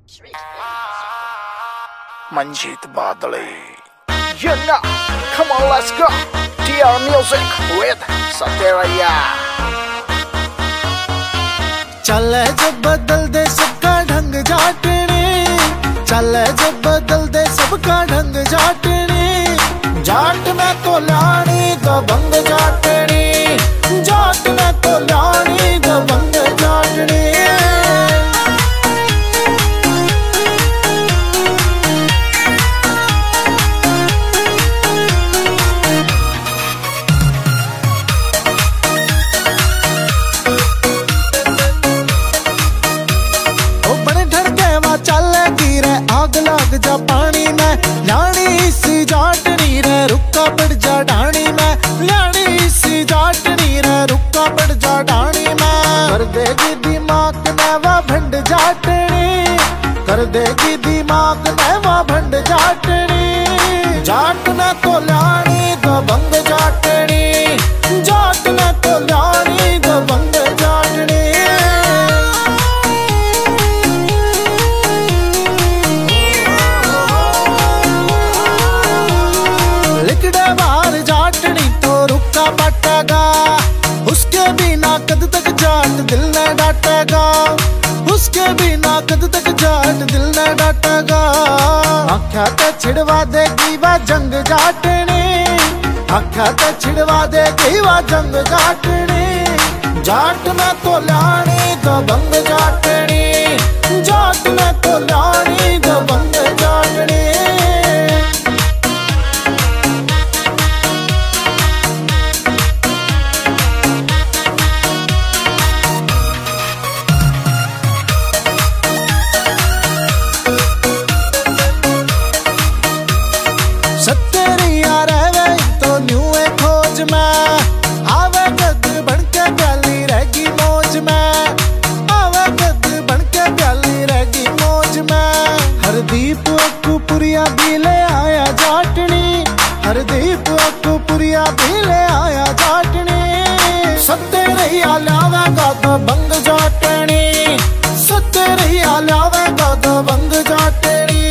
Manjeet Badale. You know, come on, let's go. TR Music with Sateraya. चले जब बदल दे सबका ढंग जाटने, चले जब बदल दे सबका ढंग जाटने, जाट में तो लानी दबंग जाटनी, जाट में तो लानी दबंग जाटनी। आग लाग जा पानी में ल्याणी सी जाटनी रे रुका पड़ जा ढाणी में, ल्याणी सी जाटनी रे रुका पड़ जा ढाणी में। कर देगी दिमाग में वा भंड जाटनी, कर देगी दिमाग में वा भंड जाटनी, जाट ने तो ल्याणी दबंग जाटनी, जाट ने तो ल्याणी दबंग जाटनी। बाहर जाटनी तो रुका पटेगा, उसके बिना कद तक जाट दिल न डाटेगा, उसके बिना कद तक जाट दिल न डाटेगा। आख्या ते छिड़वा देगी वा जंग जाटनी, आख्या ते छिड़वा देगी वा जंग जाटनी, जाट में तो ल्याणी दबंग जाटनी, जाट में तो ल्याणी दबंग जाटनी। सत्तरिया रहे तो न्यूए खोज में, आवे गद बनके प्याली रहेगी मौज में, आवे गद बनके प्याली रहेगी मौज में। हरदीप अक्कूपुरिया भी ले आया जाटनी, हरदीप अक्कूपुरिया भी ले आया जाटनी, सत्तरिया लावेगा दबंग जाटनी, सत्तरिया लावेगा दबंग जाटनी।